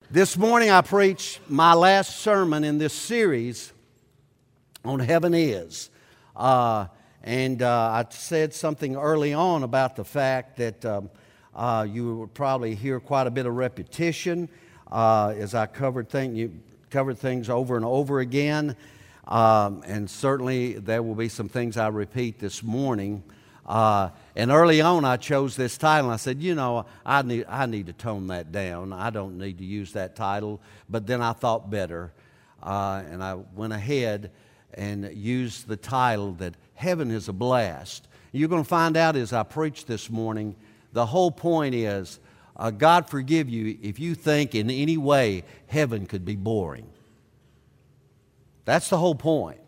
This morning I preached my last sermon in this series on Heaven Is. I said something early on about the fact that you would probably hear quite a bit of repetition as I covered things over and over again. And certainly there will be some things I repeat this morning. And early on I chose this title, and I said, I need to tone that down. I don't need to use that title. But then I thought better, and I went ahead and used the title that Heaven is a Blast. You're going to find out as I preach this morning, the whole point is, God forgive you if you think in any way heaven could be boring. That's the whole point.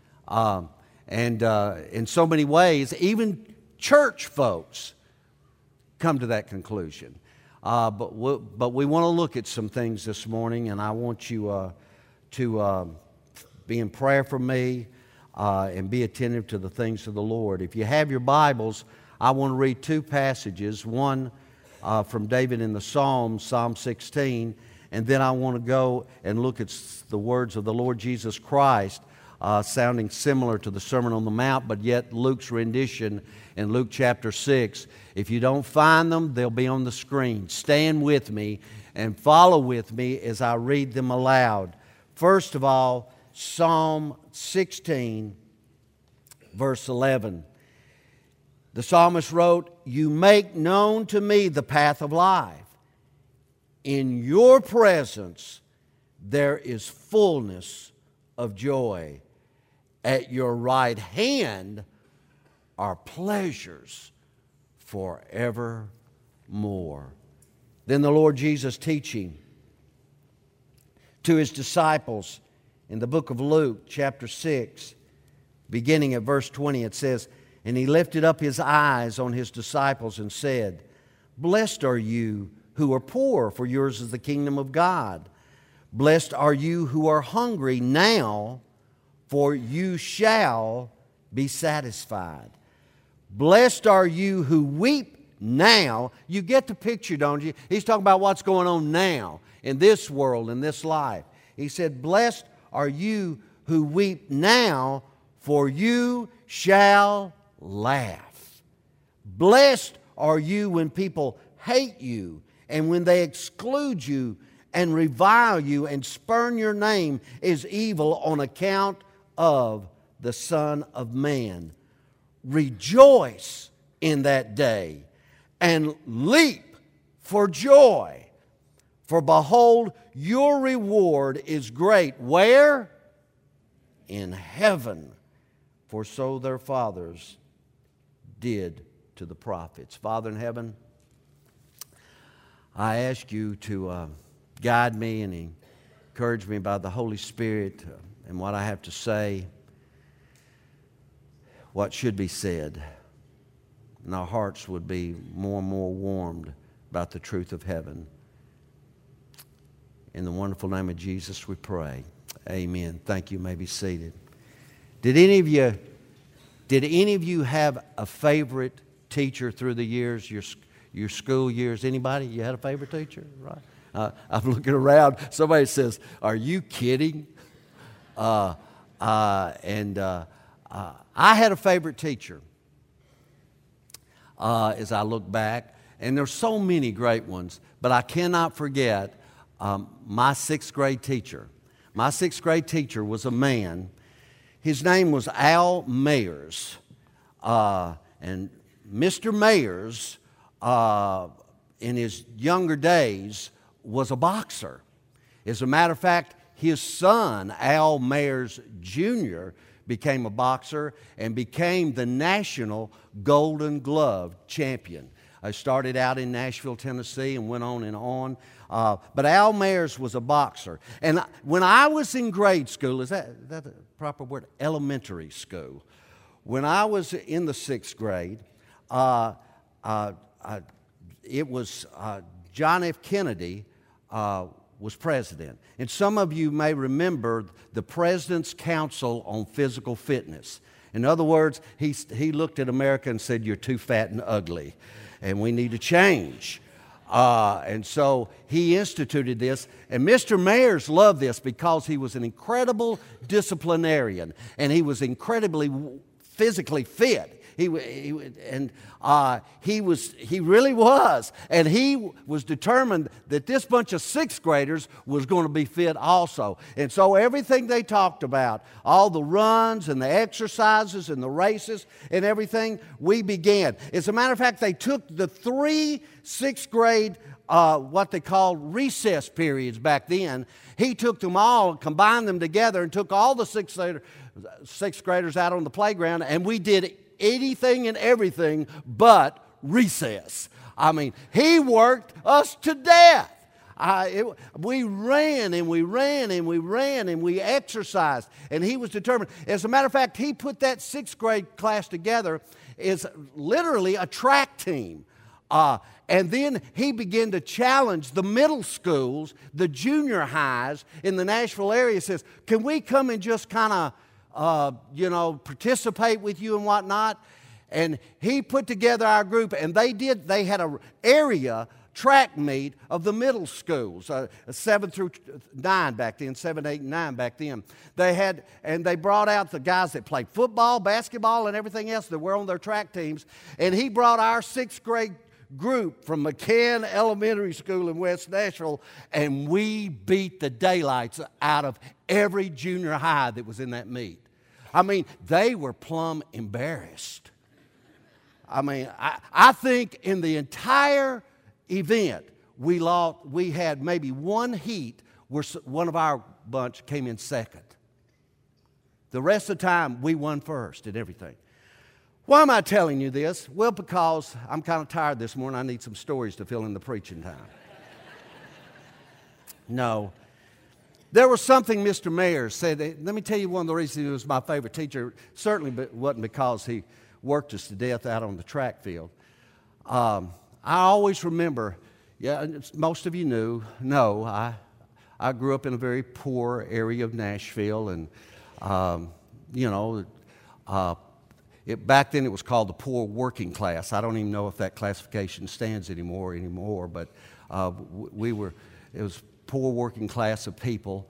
And in so many ways, even church folks come to that conclusion. But we want to look at some things this morning, and I want you to be in prayer for me and be attentive to the things of the Lord. If you have your Bibles, I want to read two passages, one from David in the Psalms, Psalm 16, and then I want to go and look at the words of the Lord Jesus Christ, sounding similar to the Sermon on the Mount, but yet Luke's rendition in Luke chapter 6. If you don't find them, they'll be on the screen. Stand with me and follow with me as I read them aloud. First of all, Psalm 16, verse 11. The psalmist wrote, "You make known to me the path of life. In your presence there is fullness of joy. At your right hand are pleasures forevermore." Then the Lord Jesus teaching to His disciples in the book of Luke, chapter 6, beginning at verse 20, it says, "And He lifted up His eyes on His disciples and said, Blessed are you who are poor, for yours is the kingdom of God. Blessed are you who are hungry now, for you shall be satisfied. Blessed are you who weep now." You get the picture, don't you? He's talking about what's going on now in this world, in this life. He said, "Blessed are you who weep now, for you shall laugh. Blessed are you when people hate you and when they exclude you and revile you and spurn your name as evil on account of the Son of Man. Rejoice in that day and leap for joy. For behold, your reward is great." Where? In heaven. For so their fathers did to the prophets. Father in heaven, I ask you to guide me and encourage me by the Holy Spirit and what I have to say, what should be said, and our hearts would be more and more warmed about the truth of heaven. In the wonderful name of Jesus we pray. Amen. Thank you. You may be seated. Did any of you have a favorite teacher through the years, your school years? Anybody? You had a favorite teacher? Right. I'm looking around. Somebody says, "Are you kidding?" I had a favorite teacher as I look back, and there's so many great ones, but I cannot forget my sixth grade teacher. My sixth grade teacher was a man. His name was Al Mayers. And Mr. Mayers, in his younger days, was a boxer. As a matter of fact, his son, Al Mayers Jr., became a boxer and became the national Golden Glove champion. I started out in Nashville, Tennessee, and went on and on. But Al Mayers was a boxer. And when I was in grade school, is that the proper word? Elementary school. When I was in the sixth grade, it was John F. Kennedy was president. And some of you may remember the President's Council on Physical Fitness. In other words, he looked at America and said, "You're too fat and ugly, and we need to change." And so he instituted this. And Mr. Mayers loved this because he was an incredible disciplinarian. And he was incredibly physically fit. He really was. And he was determined that this bunch of sixth graders was going to be fit also. And so everything they talked about, all the runs and the exercises and the races and everything, we began. As a matter of fact, they took the 3 sixth grade what they called recess periods back then. He took them all, combined them together, and took all the sixth graders out on the playground, and we did anything and everything but recess. I mean, he worked us to death. We ran and we ran and we ran and we exercised, and he was determined. As a matter of fact, he put that sixth grade class together as literally a track team. And then he began to challenge the middle schools, the junior highs in the Nashville area. He says, can we come and just kind of participate with you and whatnot? And he put together our group, and they had an area track meet of the middle schools, 7 through 9 back then, 7, 8, and 9 back then. They brought out the guys that played football, basketball, and everything else that were on their track teams. And he brought our sixth grade group from McCann Elementary School in West Nashville, and we beat the daylights out of every junior high that was in that meet. I mean, they were plumb embarrassed. I mean, I think in the entire event, we had maybe one heat where one of our bunch came in second. The rest of the time, we won first at everything. Why am I telling you this? Well, because I'm kind of tired this morning. I need some stories to fill in the preaching time. No. There was something Mr. Mayers said. Let me tell you one of the reasons he was my favorite teacher. Certainly wasn't because he worked us to death out on the track field. I always remember, most of you know, I grew up in a very poor area of Nashville, and, back then it was called the poor working class. I don't even know if that classification stands anymore, but it was poor working class of people.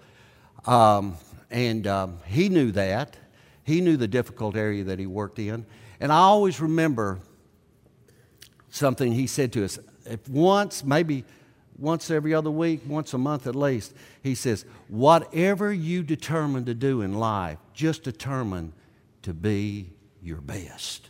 He knew that. He knew the difficult area that he worked in. And I always remember something he said to us. Maybe once every other week, once a month at least, he says, whatever you determine to do in life, just determine to be your best.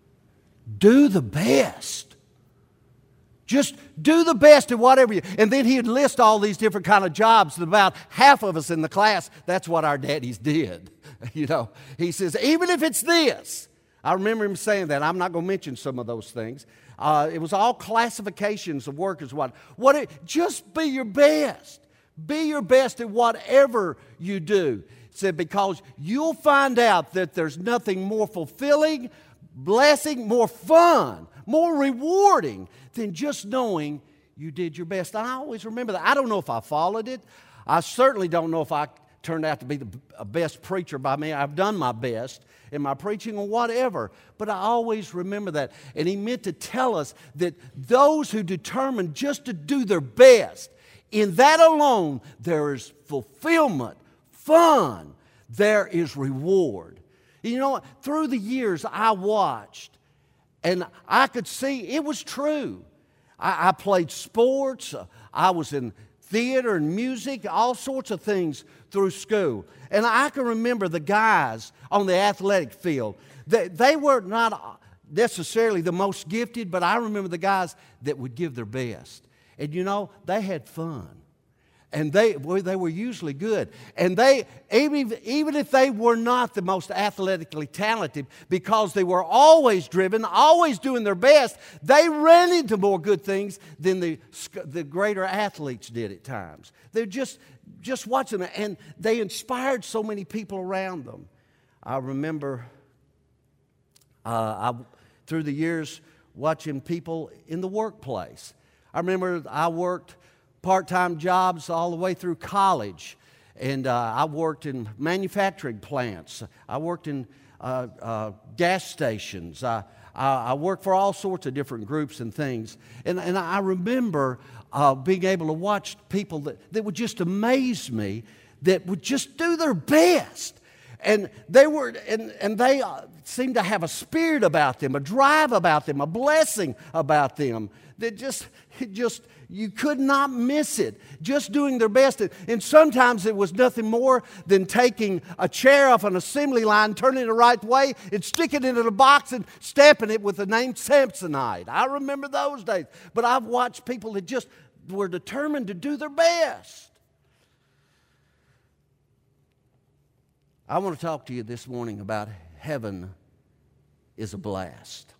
Do the best. Just do the best at whatever you... And then he'd list all these different kind of jobs that about half of us in the class, that's what our daddies did. He says, even if it's this. I remember him saying that. I'm not going to mention some of those things. It was all classifications of work as what. Just be your best. Be your best at whatever you do. He said, because you'll find out that there's nothing more fulfilling, blessing, more fun, more rewarding than just knowing you did your best. I always remember that. I don't know if I followed it. I certainly don't know if I turned out to be the best preacher by me. I've done my best in my preaching or whatever, but I always remember that. And he meant to tell us that those who determine just to do their best, in that alone, there is fulfillment, fun, there is reward. You know what? Through the years, I watched, and I could see it was true. I played sports. I was in theater and music, all sorts of things through school. And I can remember the guys on the athletic field. They were not necessarily the most gifted, but I remember the guys that would give their best. And they had fun. And they were usually good. And they, even if they were not the most athletically talented, because they were always driven, always doing their best, they ran into more good things than the greater athletes did at times. They're just watching them, and they inspired so many people around them. I remember through the years watching people in the workplace. I remember I worked part-time jobs all the way through college, and I worked in manufacturing plants. I worked in gas stations. I I work for all sorts of different groups and things. And I remember being able to watch people that would just amaze me, that would just do their best. And they seemed to have a spirit about them, a drive about them, a blessing about them that just you could not miss it. Just doing their best. And sometimes it was nothing more than taking a chair off an assembly line, turning it the right way, and sticking it in a box and stamping it with the name Samsonite. I remember those days. But I've watched people that just were determined to do their best. I want to talk to you this morning about heaven is a blast.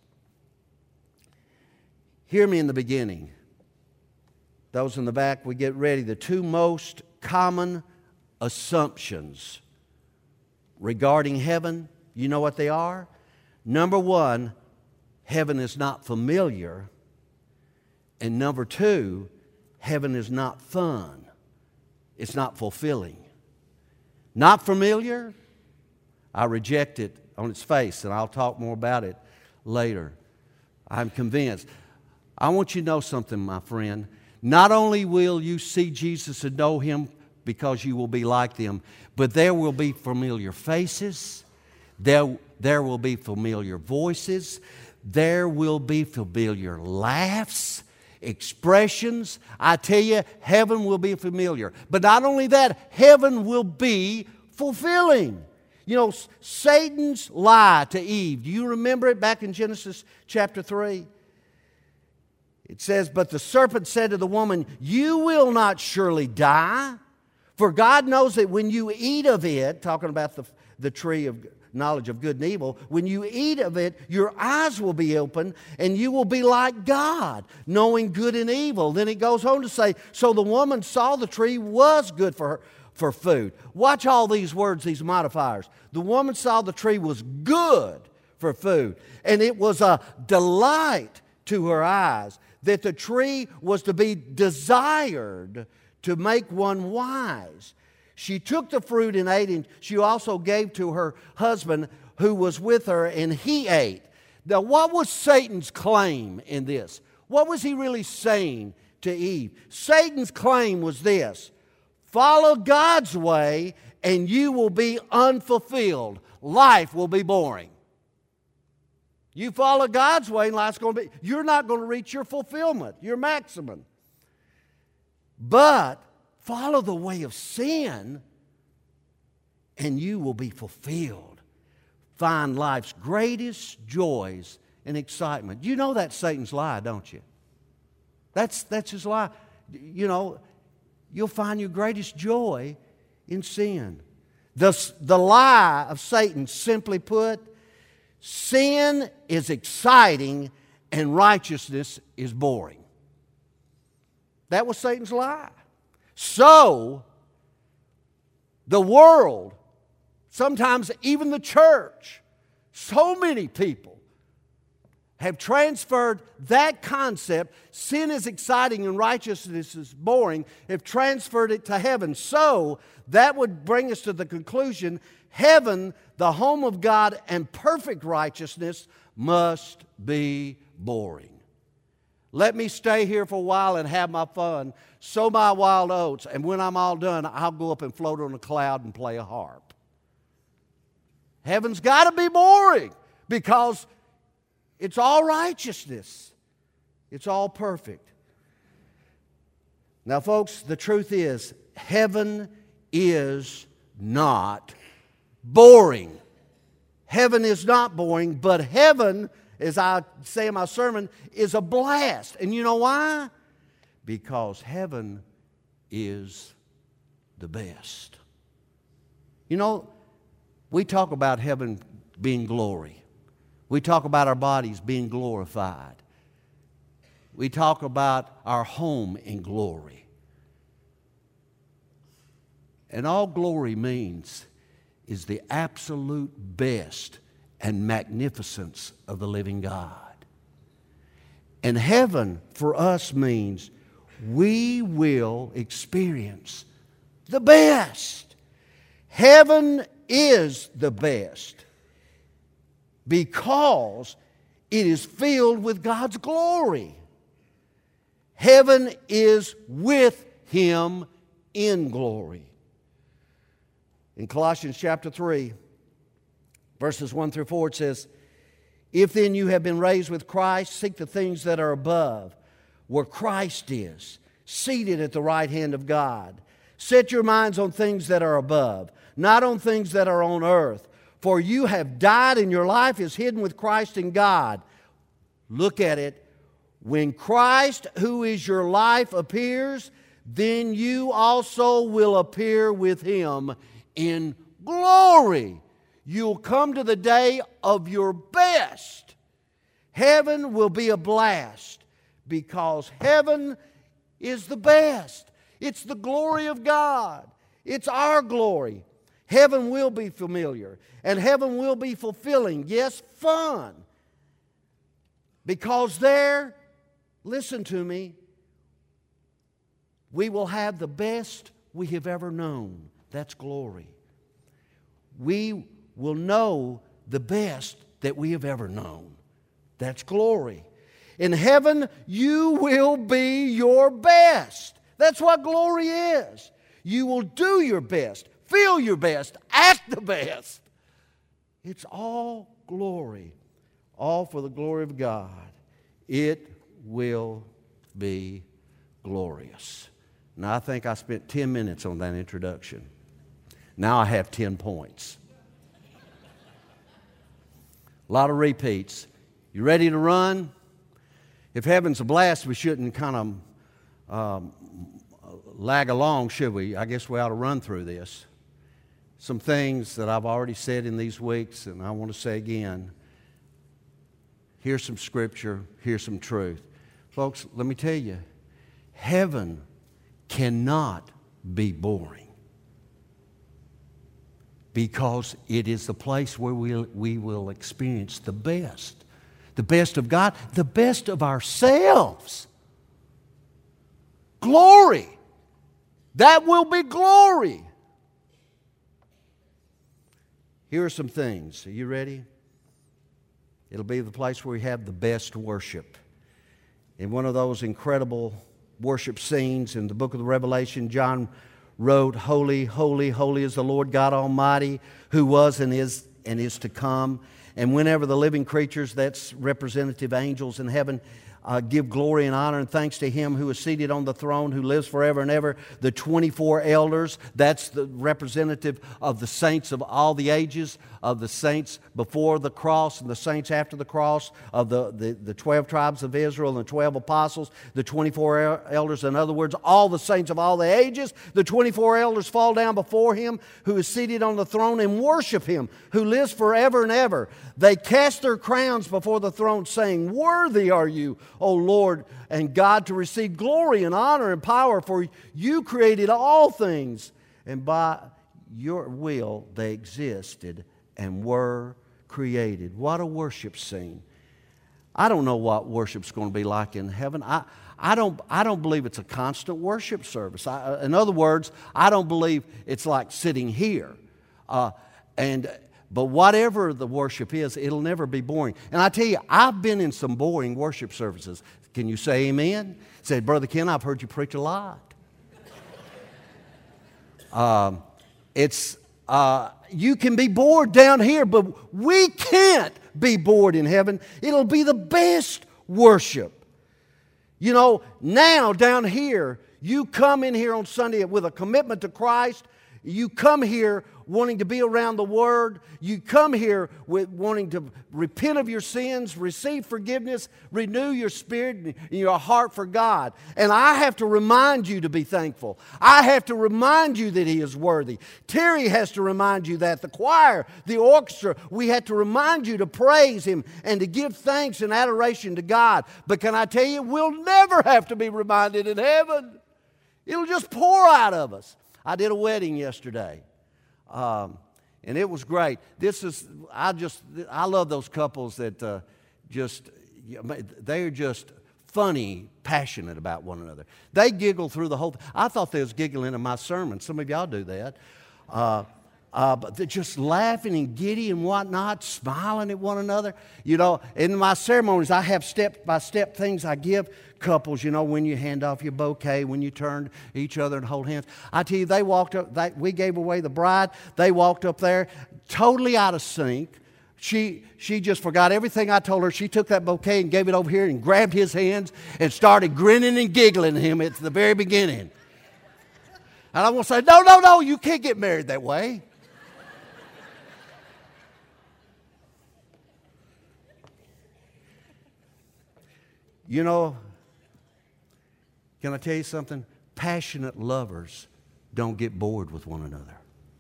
Hear me in the beginning. Those in the back, we get ready. The two most common assumptions regarding heaven, you know what they are? Number one, heaven is not familiar. And number two, heaven is not fun. It's not fulfilling. Not familiar? I reject it on its face, and I'll talk more about it later. I'm convinced. I want you to know something, my friend. Not only will you see Jesus and know Him because you will be like them, but there will be familiar faces. There will be familiar voices. There will be familiar laughs, expressions. I tell you, heaven will be familiar. But not only that, heaven will be fulfilling. You know, Satan's lie to Eve. Do you remember it back in Genesis chapter 3? It says, but the serpent said to the woman, you will not surely die, for God knows that when you eat of it, talking about the tree of knowledge of good and evil, when you eat of it, your eyes will be open, and you will be like God, knowing good and evil. Then it goes on to say, so the woman saw the tree was good for her, for food. Watch all these words, these modifiers. The woman saw the tree was good for food, and it was a delight to her eyes, that the tree was to be desired to make one wise. She took the fruit and ate, and she also gave to her husband who was with her, and he ate. Now, what was Satan's claim in this? What was he really saying to Eve? Satan's claim was this: follow God's way and you will be unfulfilled. Life will be boring. You follow God's way and life's going to be, you're not going to reach your fulfillment, your maximum. But follow the way of sin and you will be fulfilled. Find life's greatest joys and excitement. You know that's Satan's lie, don't you? That's his lie. You know, you'll find your greatest joy in sin. The lie of Satan, simply put, sin is exciting and righteousness is boring. That was Satan's lie. So, the world, sometimes even the church, so many people have transferred that concept, sin is exciting and righteousness is boring, have transferred it to heaven. So, that would bring us to the conclusion, heaven, the home of God and perfect righteousness, must be boring. Let me stay here for a while and have my fun, sow my wild oats, and when I'm all done, I'll go up and float on a cloud and play a harp. Heaven's got to be boring because it's all righteousness. It's all perfect. Now, folks, the truth is, heaven is not boring. Heaven is not boring, but heaven, as I say in my sermon, is a blast. And you know why? Because heaven is the best. You know, we talk about heaven being glory. We talk about our bodies being glorified. We talk about our home in glory. And all glory means is the absolute best and magnificence of the living God. And heaven for us means we will experience the best. Heaven is the best because It is filled with God's glory. Heaven is with Him in glory. In Colossians chapter 3, verses 1 through 4, it says, "If then you have been raised with Christ, seek the things that are above, where Christ is, seated at the right hand of God. Set your minds on things that are above, not on things that are on earth. For you have died, and your life is hidden with Christ in God." Look at it. "When Christ, who is your life, appears, then you also will appear with Him in glory." You'll come to the day of your best. Heaven will be a blast because heaven is the best. It's the glory of God. It's our glory. Heaven will be familiar, and heaven will be fulfilling. Yes, fun. Because there, listen to me, we will have the best we have ever known. That's glory. We will know the best that we have ever known. That's glory. In heaven, you will be your best. That's what glory is. You will do your best, feel your best, act the best. It's all glory, all for the glory of God. It will be glorious. Now, I think I spent 10 minutes on that introduction. Now I have 10 points. A lot of repeats. You ready to run? If heaven's a blast, we shouldn't kind of lag along, should we? I guess we ought to run through this. Some things that I've already said in these weeks, and I want to say again. Here's some scripture, here's some truth. Folks, let me tell you, heaven cannot be boring because it is the place where we will experience the best of God, the best of ourselves. Glory. That will be glory. Here are some things. Are you ready? It'll be the place where we have the best worship. In one of those incredible worship scenes in the book of the Revelation, John wrote, "Holy, holy, holy is the Lord God Almighty, who was and is to come." And whenever the living creatures, that's representative angels in heaven, give glory and honor and thanks to Him who is seated on the throne, who lives forever and ever. The 24 elders, that's the representative of the saints of all the ages, of the saints before the cross and the saints after the cross, of the 12 tribes of Israel and the 12 apostles, the 24 elders. In other words, all the saints of all the ages, the 24 elders fall down before Him who is seated on the throne and worship Him who lives forever and ever. They cast their crowns before the throne, saying, "Worthy are you, O Lord and God, to receive glory and honor and power, for you created all things, and by your will they existed and were created." What a worship scene. I don't know what worship's going to be like in heaven. I don't believe it's a constant worship service. In other words, I don't believe it's like sitting here. But whatever the worship is, it'll never be boring. And I tell you, I've been in some boring worship services. Can you say amen? Say, "Brother Ken, I've heard you preach a lot." You can be bored down here, but we can't be bored in heaven. It'll be the best worship. You know, now down here, you come in here on Sunday with a commitment to Christ. You come here wanting to be around the Word. You come here with wanting to repent of your sins, receive forgiveness, renew your spirit and your heart for God. And I have to remind you to be thankful. I have to remind you that He is worthy. Terry has to remind you that. The choir, the orchestra, we have to remind you to praise Him and to give thanks and adoration to God. But can I tell you, we'll never have to be reminded in heaven. It'll just pour out of us. I did a wedding yesterday. And it was great. I love those couples that they're just funny, passionate about one another. They giggle through the whole thing. I thought they was giggling in my sermon. Some of y'all do that. but they're just laughing and giddy and whatnot, smiling at one another. You know, in my ceremonies, I have step-by-step things I give couples, you know, when you hand off your bouquet, when you turn to each other and hold hands. I tell you, they walked up, we gave away the bride. They walked up there totally out of sync. She just forgot everything I told her. She took that bouquet and gave it over here and grabbed his hands and started grinning and giggling at him at the very beginning. And I want to say, no, you can't get married that way. You know, can I tell you something? Passionate lovers don't get bored with one another.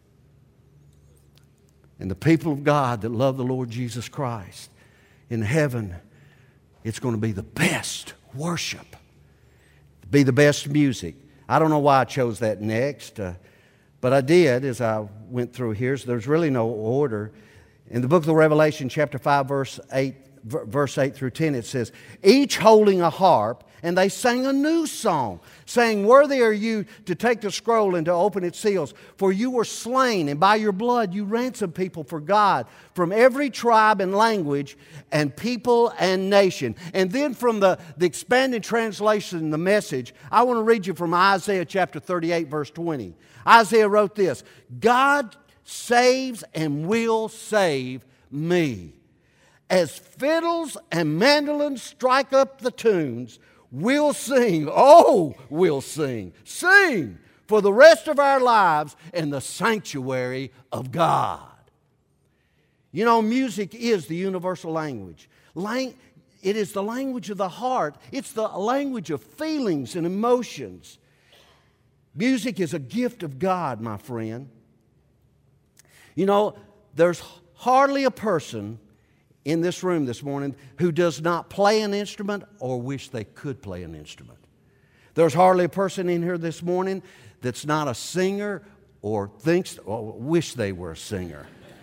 And the people of God that love the Lord Jesus Christ, in heaven, it's going to be the best worship, be the best music. I don't know why I chose that next, but I did as I went through here. So there's really no order. In the book of the Revelation, chapter 5, verse 8 through 10, it says, each holding a harp, and they sang a new song, saying, worthy are you to take the scroll and to open its seals, for you were slain, and by your blood you ransomed people for God from every tribe and language and people and nation. And then from the expanded translation, the Message, I want to read you from Isaiah chapter 38, verse 20. Isaiah wrote this, God saves and will save me. As fiddles and mandolins strike up the tunes, we'll sing, we'll sing for the rest of our lives in the sanctuary of God. You know, music is the universal language. It is the language of the heart. It's the language of feelings and emotions. Music is a gift of God, my friend. You know, there's hardly a person in this room this morning who does not play an instrument or wish they could play an instrument. There's hardly a person in here this morning that's not a singer or thinks or wish they were a singer.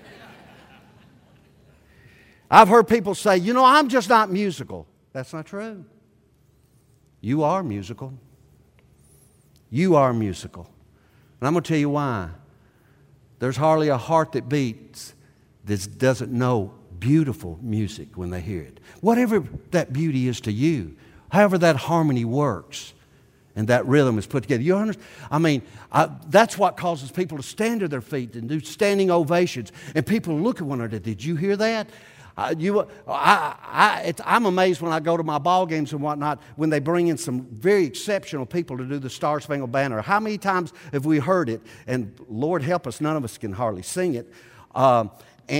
I've heard people say, you know, I'm just not musical. That's not true. You are musical. You are musical. And I'm going to tell you why. There's hardly a heart that beats that doesn't know beautiful music when they hear it. Whatever that beauty is to you, however that harmony works and that rhythm is put together. You understand? I mean, that's what causes people to stand to their feet and do standing ovations. And people look at one another. Did you hear that? I'm amazed when I go to my ball games and whatnot when they bring in some very exceptional people to do the Star Spangled Banner. How many times have we heard it? And Lord help us, none of us can hardly sing it. But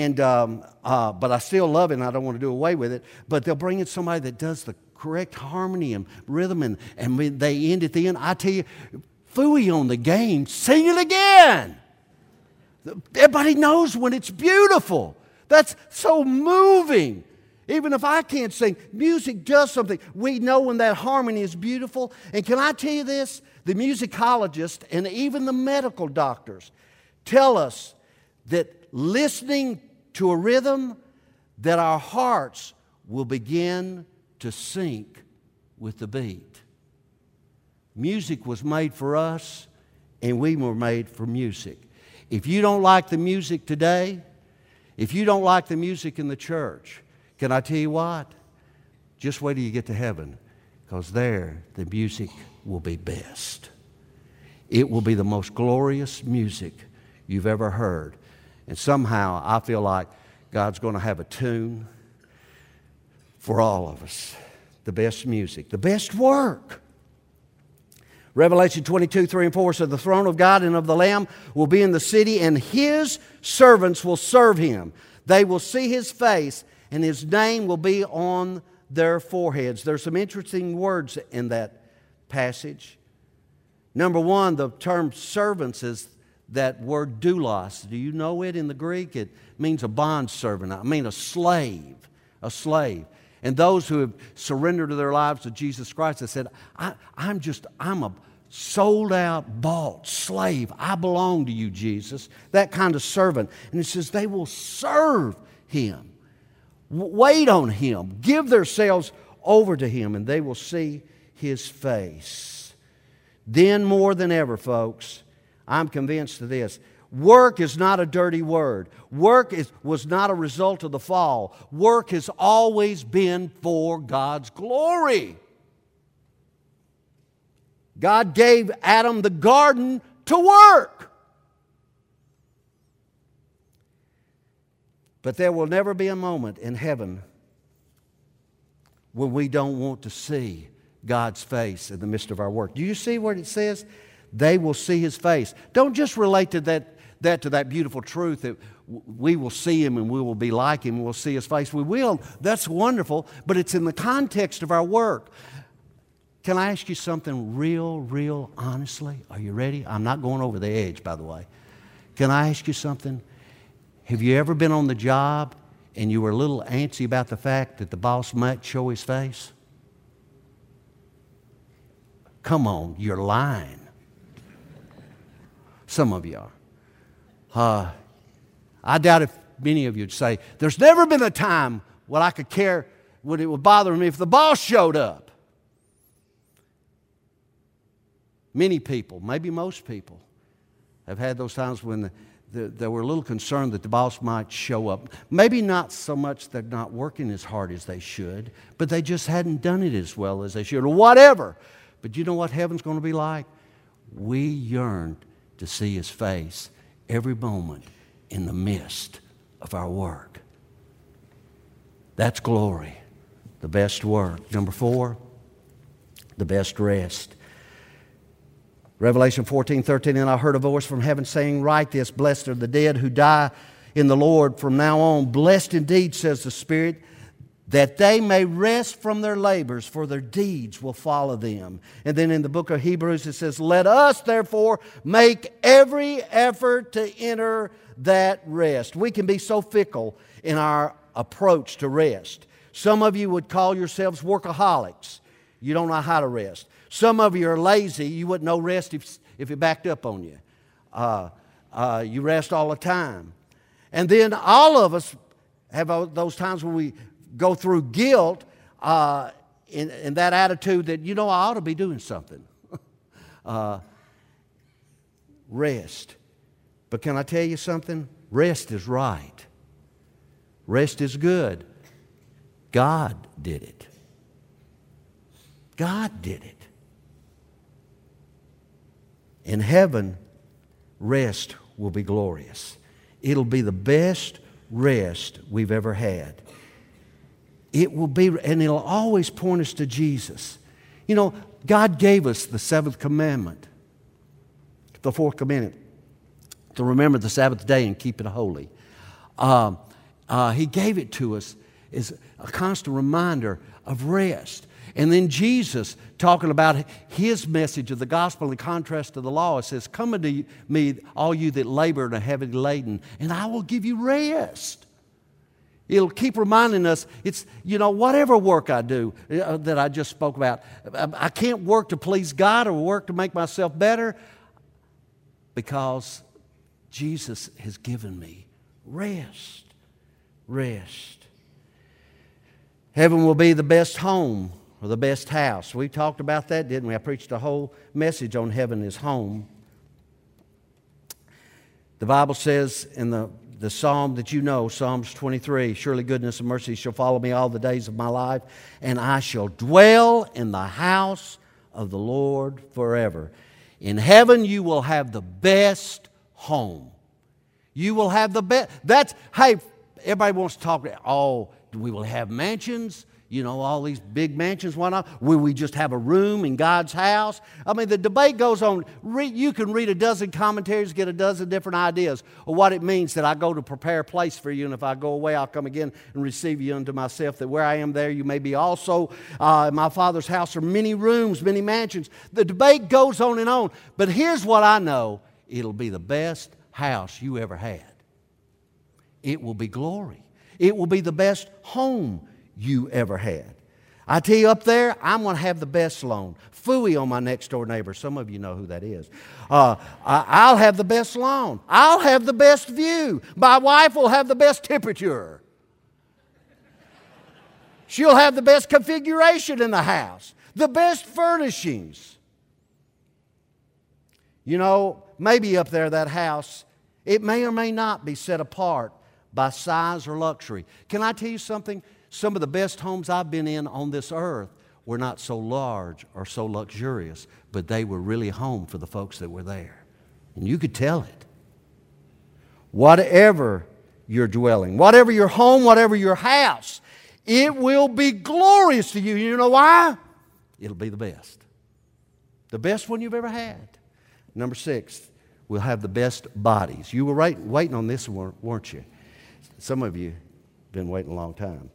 I still love it and I don't want to do away with it. But they'll bring in somebody that does the correct harmony and rhythm and when they end at the end, I tell you, phooey on the game, sing it again. Everybody knows when it's beautiful. That's so moving. Even if I can't sing, music does something. We know when that harmony is beautiful. And can I tell you this? The musicologists and even the medical doctors tell us that listening to a rhythm, that our hearts will begin to sync with the beat. Music was made for us, and we were made for music. If you don't like the music today, if you don't like the music in the church, can I tell you what? Just wait till you get to heaven, because there the music will be best. It will be the most glorious music you've ever heard. And somehow I feel like God's going to have a tune for all of us. The best music, the best work. Revelation 22, 3 and 4 says, the throne of God and of the Lamb will be in the city, and His servants will serve Him. They will see His face, and His name will be on their foreheads. There's some interesting words in that passage. Number one, the term servants is that word doulos. Do you know it in the Greek? It means a bondservant. I mean a slave. A slave. And those who have surrendered their lives to Jesus Christ have said, I'm a sold out, bought slave. I belong to you, Jesus. That kind of servant. And it says they will serve Him. Wait on Him. Give themselves over to Him, and they will see His face. Then more than ever, folks, I'm convinced of this. Work is not a dirty word. Was not a result of the fall. Work has always been for God's glory. God gave Adam the garden to work. But there will never be a moment in heaven when we don't want to see God's face in the midst of our work. Do you see what it says? They will see His face. Don't just relate to that beautiful truth that we will see Him and we will be like Him and we'll see His face. We will. That's wonderful, but it's in the context of our work. Can I ask you something real honestly? Are you ready? I'm not going over the edge, by the way. Can I ask you something? Have you ever been on the job and you were a little antsy about the fact that the boss might show his face? Come on, you're lying. Some of you are. I doubt if many of you would say, there's never been a time when I could care, when it would bother me if the boss showed up. Many people, maybe most people, have had those times when they were a little concerned that the boss might show up. Maybe not so much they're not working as hard as they should, but they just hadn't done it as well as they should, or whatever. But you know what heaven's going to be like? We yearn to see His face every moment in the midst of our work. That's glory, the best work. Number 4, the best rest. Revelation 14:13, and I heard a voice from heaven saying, write this, blessed are the dead who die in the Lord from now on. Blessed indeed, says the Spirit, that they may rest from their labors, for their deeds will follow them. And then in the book of Hebrews it says, let us therefore make every effort to enter that rest. We can be so fickle in our approach to rest. Some of you would call yourselves workaholics. You don't know how to rest. Some of you are lazy. You wouldn't know rest if it backed up on you. You rest all the time. And then all of us have those times when we go through guilt in that attitude that, I ought to be doing something. Rest. But can I tell you something? Rest is right. Rest is good. God did it. God did it. In heaven, rest will be glorious. It'll be the best rest we've ever had. It will be, and it'll always point us to Jesus. God gave us the 7th commandment, the 4th commandment, to remember the Sabbath day and keep it holy. He gave it to us as a constant reminder of rest. And then Jesus, talking about His message of the gospel in contrast to the law, it says, come unto me, all you that labor and are heavy laden, and I will give you rest. It'll keep reminding us, it's, whatever work I do that I just spoke about, I can't work to please God or work to make myself better, because Jesus has given me rest. Rest. Heaven will be the best home or the best house. We talked about that, didn't we? I preached a whole message on heaven is home. The Bible says in the psalm that Psalms 23, surely goodness and mercy shall follow me all the days of my life, and I shall dwell in the house of the Lord forever. In heaven you will have the best home. You will have the best. Hey, everybody wants to talk, we will have mansions, all these big mansions, why not? Will we just have a room in God's house? I mean, the debate goes on. You can read a dozen commentaries, get a dozen different ideas of what it means that I go to prepare a place for you, and if I go away, I'll come again and receive you unto myself, that where I am there you may be also. In my Father's house are many rooms, many mansions. The debate goes on, but here's what I know. It'll be the best house you ever had. It will be glory. It will be the best home you ever had. I tell you, up there, I'm going to have the best lawn. Phooey on my next door neighbor. Some of you know who that is. I'll have the best lawn. I'll have the best view. My wife will have the best temperature. She'll have the best configuration in the house. The best furnishings. Maybe up there that house It may or may not be set apart by size or luxury. Can I tell you something? Some of the best homes I've been in on this earth were not so large or so luxurious, but they were really home for the folks that were there. And you could tell it. Whatever your dwelling, whatever your home, whatever your house, it will be glorious to you. You know why? It'll be the best. The best one you've ever had. Number 6, we'll have the best bodies. You were waiting on this one, weren't you? Some of you have been waiting a long time.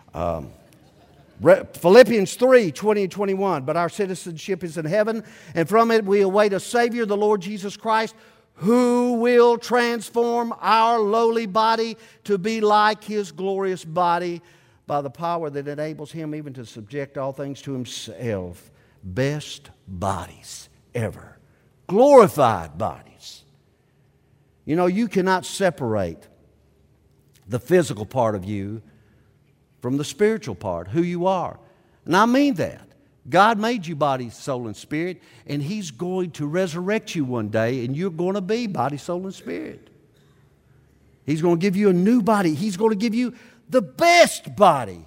Philippians 3, 20 and 21. But our citizenship is in heaven, and from it we await a Savior, the Lord Jesus Christ, who will transform our lowly body to be like His glorious body by the power that enables Him even to subject all things to Himself. Best bodies ever. Glorified bodies. You know, you cannot separate the physical part of you from the spiritual part, who you are. And I mean that. God made you body, soul, and spirit, and He's going to resurrect you one day, and you're going to be body, soul, and spirit. He's going to give you a new body. He's going to give you the best body.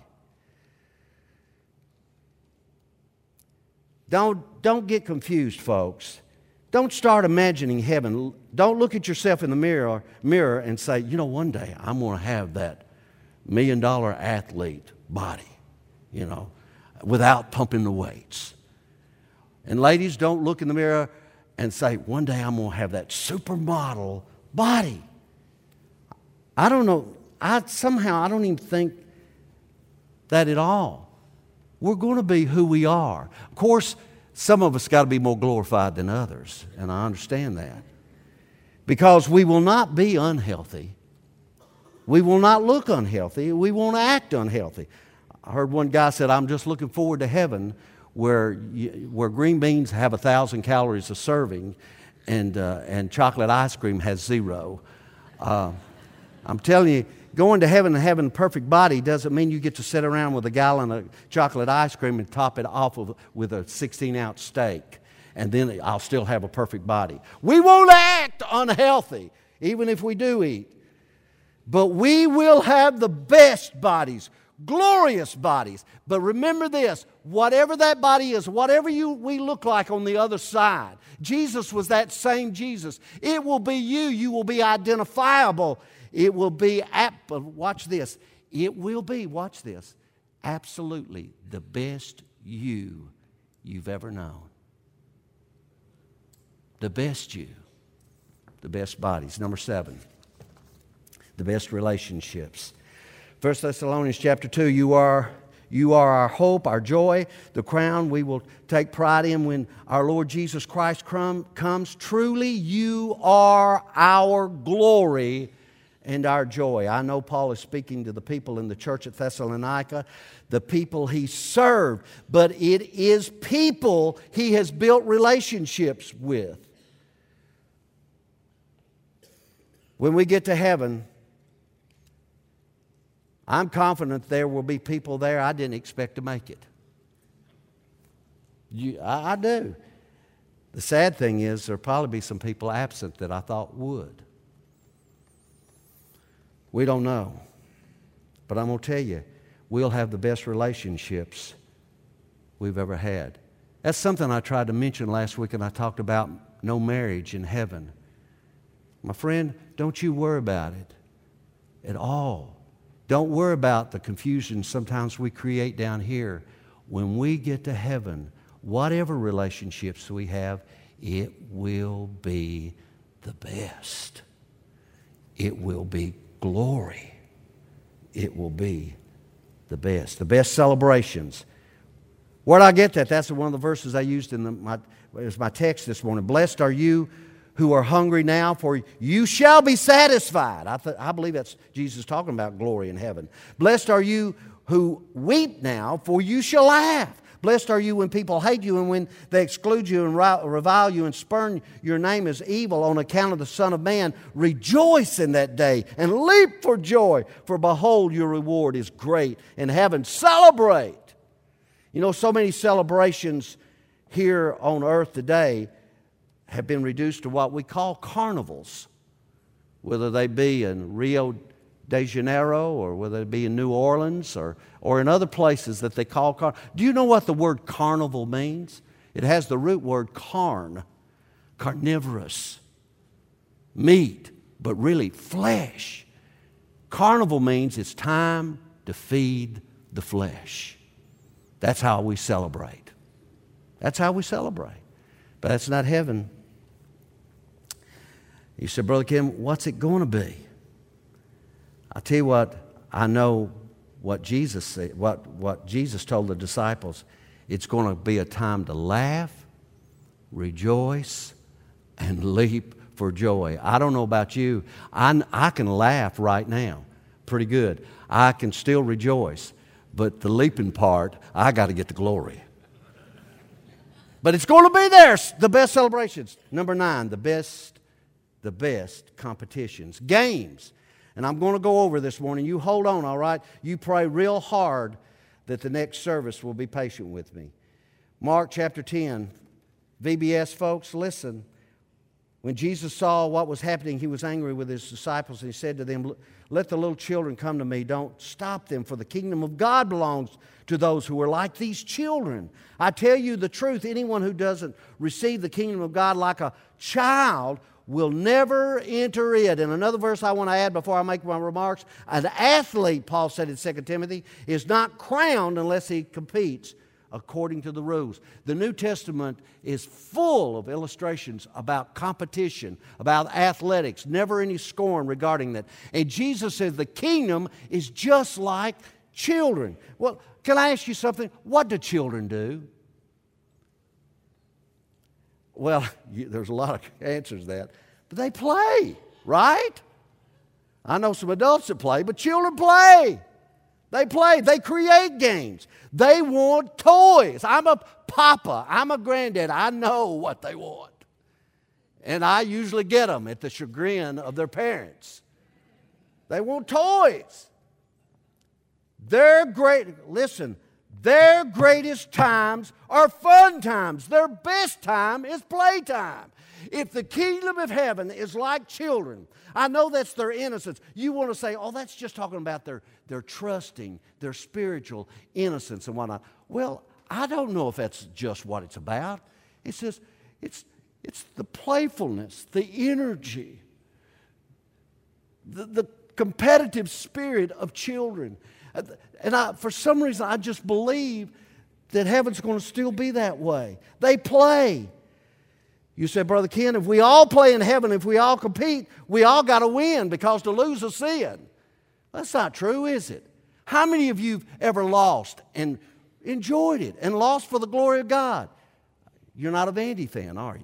Don't get confused, folks. Don't start imagining heaven. Don't look at yourself in the mirror and say, you know, one day I'm going to have that $1 million athlete body, you know, without pumping the weights. And ladies, don't look in the mirror and say, one day I'm going to have that supermodel body. I don't know. I don't even think that at all. We're going to be who we are. Of course, some of us got to be more glorified than others, and I understand that. Because we will not be unhealthy. We will not look unhealthy. We won't act unhealthy. I heard one guy said, I'm just looking forward to heaven where green beans have 1,000 calories a serving and chocolate ice cream has 0. I'm telling you, going to heaven and having a perfect body doesn't mean you get to sit around with a gallon of chocolate ice cream and top it off with a 16-ounce steak, and then I'll still have a perfect body. We won't act unhealthy, even if we do eat. But we will have the best bodies, glorious bodies. But remember this, whatever that body is, whatever we look like on the other side, Jesus was that same Jesus. It will be you. You will be identifiable. It will be, watch this, it will be, watch this, absolutely the best you've ever known. The best you, the best bodies. Number 7. The best relationships. 1 Thessalonians chapter 2, you are our hope, our joy, the crown we will take pride in when our Lord Jesus Christ comes. Truly, you are our glory and our joy. I know Paul is speaking to the people in the church at Thessalonica, the people he served, but it is people he has built relationships with. When we get to heaven, I'm confident there will be people there I didn't expect to make it. I do. The sad thing is there'll probably be some people absent that I thought would. We don't know. But I'm going to tell you, we'll have the best relationships we've ever had. That's something I tried to mention last week, and I talked about no marriage in heaven. My friend, don't you worry about it at all. Don't worry about the confusion sometimes we create down here. When we get to heaven, whatever relationships we have, it will be the best. It will be glory. It will be the best. The best celebrations. Where did I get that? That's one of the verses I used in my text this morning. Blessed are you who are hungry now, for you shall be satisfied. I believe that's Jesus talking about glory in heaven. Blessed are you who weep now, for you shall laugh. Blessed are you when people hate you and when they exclude you and revile you and spurn your name as evil on account of the Son of Man. Rejoice in that day and leap for joy, for behold, your reward is great in heaven. Celebrate. You know, so many celebrations here on earth today have been reduced to what we call carnivals. whether they be in Rio de Janeiro or whether they be in New Orleans or in other places that they call carnival. Do you know what the word carnival means? It has the root word carnivorous, meat, but really flesh. Carnival means it's time to feed the flesh. That's how we celebrate. That's how we celebrate. But that's not heaven. You said, Brother Kim, what's it going to be? I'll tell you what, I know what Jesus said, what Jesus told the disciples. It's going to be a time to laugh, rejoice, and leap for joy. I don't know about you. I can laugh right now pretty good. I can still rejoice. But the leaping part, I got to get the glory. But it's going to be there, the best celebrations. Number 9, the best competitions. Games. And I'm going to go over this morning. You hold on, all right? You pray real hard that the next service will be patient with me. Mark chapter 10. VBS folks, listen. When Jesus saw what was happening, he was angry with his disciples, and he said to them, let the little children come to me. Don't stop them, for the kingdom of God belongs to those who are like these children. I tell you the truth, anyone who doesn't receive the kingdom of God like a child will never enter it. And another verse I want to add before I make my remarks, an athlete, Paul said in 2 Timothy, is not crowned unless he competes according to the rules. The New Testament is full of illustrations about competition, about athletics, never any scorn regarding that. And Jesus says the kingdom is just like children. Well, can I ask you something? What do children do? Well, there's a lot of answers to that. But they play, right? I know some adults that play, but children play. They play. They create games. They want toys. I'm a papa. I'm a granddad. I know what they want. And I usually get them at the chagrin of their parents. They want toys. Their greatest times are fun times. Their best time is playtime. If the kingdom of heaven is like children, I know that's their innocence. You want to say, oh, that's just talking about their trusting, their spiritual innocence and whatnot. Well, I don't know if that's just what it's about. It's just, it's the playfulness, the energy, the competitive spirit of children. And for some reason, I just believe that heaven's going to still be that way. They play. You said, Brother Ken, if we all play in heaven, if we all compete, we all got to win because to lose is sin. That's not true, is it? How many of you have ever lost and enjoyed it and lost for the glory of God? You're not a Vandy fan, are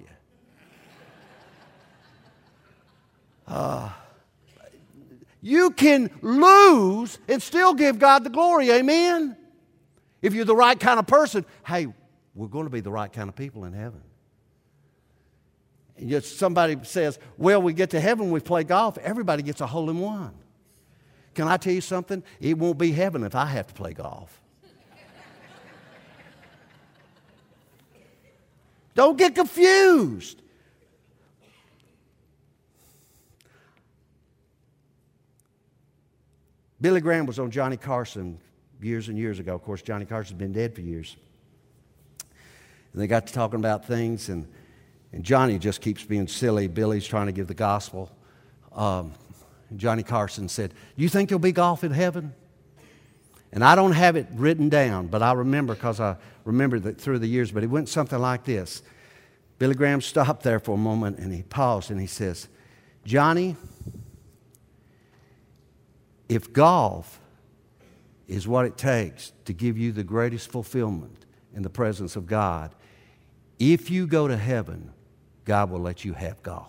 you? You can lose and still give God the glory, amen? If you're the right kind of person, hey, we're going to be the right kind of people in heaven. And yet somebody says, well, we get to heaven, we play golf, everybody gets a hole-in-one. Can I tell you something? It won't be heaven if I have to play golf. Don't get confused. Billy Graham was on Johnny Carson years and years ago. Of course, Johnny Carson's been dead for years. And they got to talking about things, and Johnny just keeps being silly. Billy's trying to give the gospel. Johnny Carson said, "You think there'll be golf in heaven?" And I don't have it written down, but I remember because I remembered that through the years. But it went something like this. Billy Graham stopped there for a moment, and he paused, and he says, "Johnny, if golf is what it takes to give you the greatest fulfillment in the presence of God, if you go to heaven, God will let you have golf."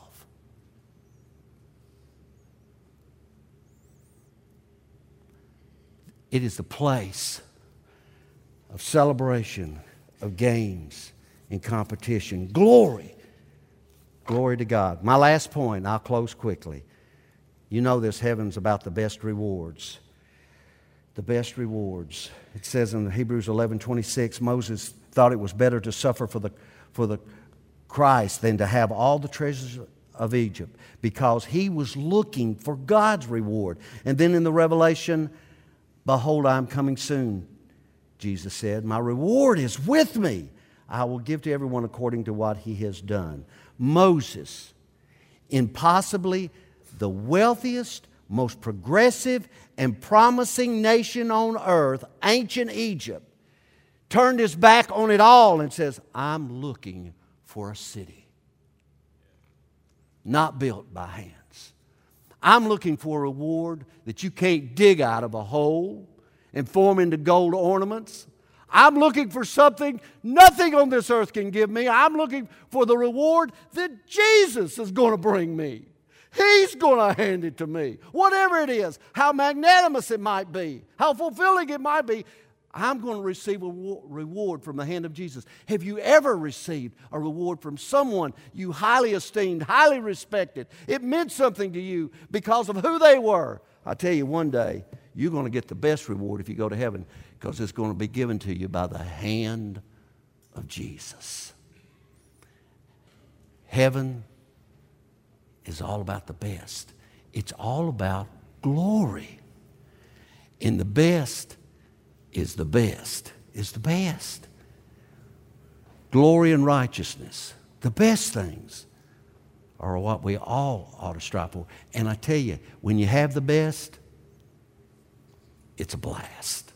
It is the place of celebration, of games, and competition. Glory. Glory to God. My last point, I'll close quickly. You know this, heaven's about the best rewards. The best rewards. It says in Hebrews 11:26, Moses thought it was better to suffer for the Christ than to have all the treasures of Egypt because he was looking for God's reward. And then in the Revelation, behold, I am coming soon, Jesus said. My reward is with me. I will give to everyone according to what he has done. Moses, in possibly the wealthiest, most progressive, and promising nation on earth, ancient Egypt, turned his back on it all and says, I'm looking for a city not built by hands. I'm looking for a reward that you can't dig out of a hole and form into gold ornaments. I'm looking for something nothing on this earth can give me. I'm looking for the reward that Jesus is going to bring me. He's going to hand it to me. Whatever it is, how magnanimous it might be, how fulfilling it might be, I'm going to receive a reward from the hand of Jesus. Have you ever received a reward from someone you highly esteemed, highly respected? It meant something to you because of who they were. I tell you, one day, you're going to get the best reward if you go to heaven because it's going to be given to you by the hand of Jesus. Heaven is all about the best. It's all about glory. And the best is the best, is the best. Glory and righteousness, the best things, are what we all ought to strive for. And I tell you, when you have the best, it's a blast.